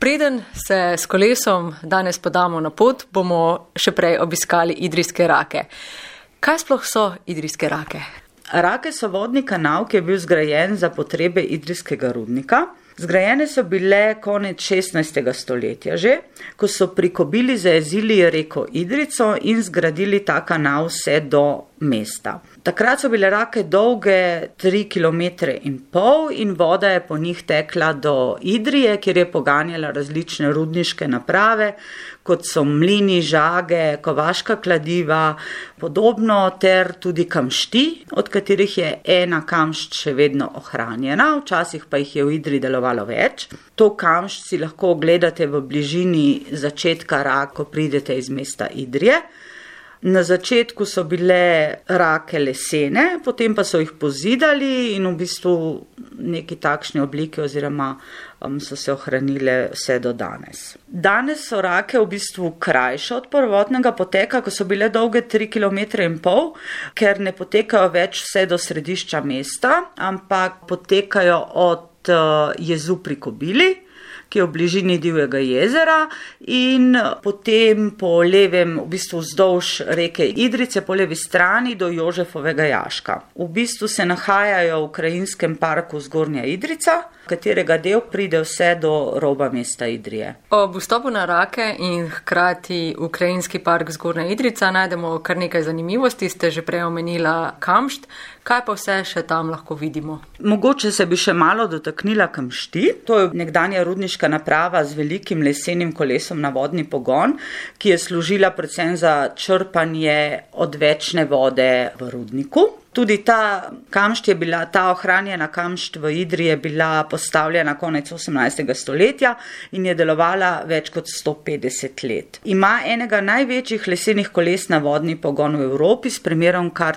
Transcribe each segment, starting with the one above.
Preden se s kolesom danes podamo na pot, bomo še prej obiskali Idrijske rake. Kaj sploh so Idrijske rake? Rake so vodni kanal, ki je bil zgrajen za potrebe idrijskega rudnika. Zgrajene so bile konec 16. stoletja že, ko so prikobili zajezili reko Idrijco in zgradili ta kanal vse do mesta. Takrat so bile rake dolge 3,5 km in voda je po njih tekla do Idrije, kjer je poganjala različne rudniške naprave, kot so mlini, žage, kovaška kladiva, podobno ter tudi kamšti, od katerih je ena kamšt še vedno ohranjena, včasih pa jih je v Idriji delovalo več. To kamšt si lahko ogledate v bližini začetka rak, ko pridete iz mesta Idrije. Na začetku so bile rake lesene, potem pa so jih pozidali in v bistvu neki takšne oblike oziroma so se ohranile vse do danes. Danes so rake v bistvu krajše od prvotnega poteka, ko so bile dolge 3,5 km, ker ne potekajo več vse do središča mesta, ampak potekajo od jezu pri Kobili, ki je v bližini Divjega jezera, in potem po levem, v bistvu vzdolž reke Idrijce, po levi strani do Jožefovega jaška. V bistvu se nahajajo v krajinskem parku Zgornja Idrijca, katerega del pride vse do roba mesta Idrije. Ob vstopu na rake in hkrati v krajinski park Zgornja Idrijca najdemo kar nekaj zanimivosti, ste že prej omenila kamšt. Kaj pa vse še tam lahko vidimo? Mogoče se bi še malo dotaknila kamšti. To je nekdanja rudniška naprava z velikim lesenim kolesom na vodni pogon, ki je služila predvsem za črpanje odvečne vode v rudniku. Tudi ta kamšt je bila, ta ohranjena kamšt v Idriji je bila postavljena konec 18. stoletja in je delovala več kot 150 let. Ima enega največjih lesenih koles na vodni pogon v Evropi s premerom kar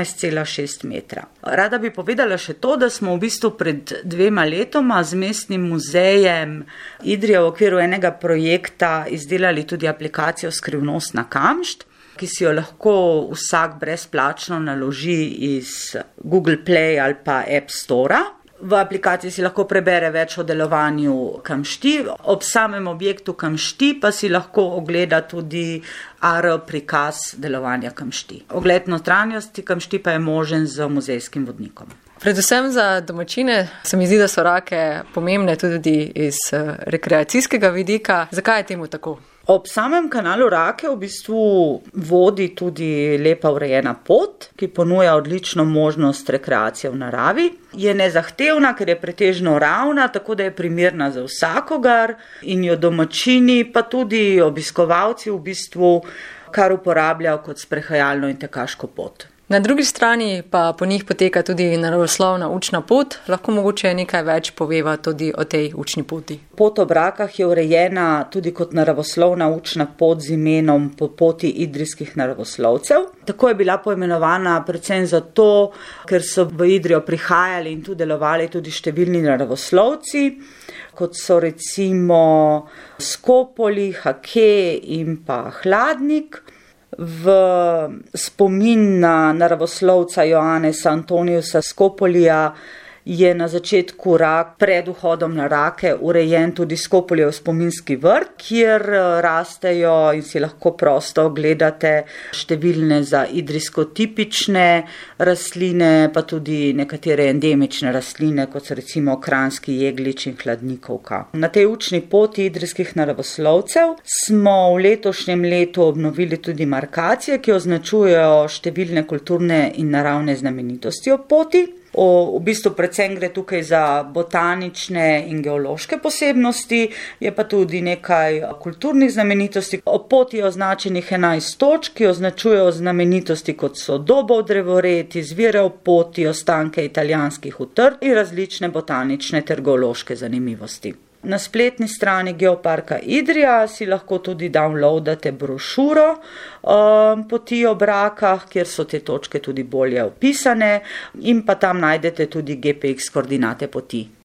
13,6 metra. Rada bi povedala še to, da smo v bistvu pred 2 letoma z mestnim muzejem Idrije v okviru enega projekta izdelali tudi aplikacijo Skrivnostna kamšt, ki si jo lahko vsak brezplačno naloži iz Google Play ali pa App Store. V aplikaciji si lahko prebere več o delovanju kamšti, ob samem objektu kamšti pa si lahko ogleda tudi AR prikaz delovanja kamšti. Ogled notranjosti kamšti pa je možen z muzejskim vodnikom. Predvsem za domačine se mi zdi, da so rake pomembne tudi iz rekreacijskega vidika. Zakaj je temu tako? Ob samem kanalu Rake v bistvu vodi tudi lepa urejena pot, ki ponuja odlično možnost rekreacije v naravi. Je nezahtevna, ker je pretežno ravna, tako da je primerna za vsakogar in jo domačini, pa tudi obiskovalci v bistvu kar uporabljajo kot sprehajalno in tekaško pot. Na drugi strani pa po njih poteka tudi naravoslovna učna pot. Lahko mogoče nekaj več poveva tudi o tej učni poti. Pot ob rakah je urejena tudi kot naravoslovna učna pot z imenom Po poti idrijskih naravoslovcev. Tako je bila poimenovana predvsem zato, ker so v Idrijo prihajali in tu delovali tudi številni naravoslovci, kot so recimo Skopoli, Hake in pa Hladnik. V spomin na naravoslovca Joannesa Antoniusa Skopolija je na začetku rak pred vhodom na rake urejen tudi Skopolijev spominski vrt, kjer rastejo in si lahko prosto ogledate številne za idrijsko tipične rastline, pa tudi nekatere endemične rastline, kot so recimo kranjski jeglič in hladnikovka. Na tej učni poti idrijskih naravoslovcev smo v letošnjem letu obnovili tudi markacije, ki označujejo številne kulturne in naravne znamenitosti ob poti. V bistvu predvsem gre tukaj za botanične in geološke posebnosti, je pa tudi nekaj kulturnih znamenitosti. Ob poti je označenih 11 točk, ki označujejo znamenitosti, kot so Dobov drevored, izvire ob poti, ostanke italijanskih utrdb in različne botanične ter geološke zanimivosti. Na spletni strani Geoparka Idrija si lahko tudi downloadate brošuro Poti ob rakah, kjer so te točke tudi bolje opisane in pa tam najdete tudi GPX koordinate poti.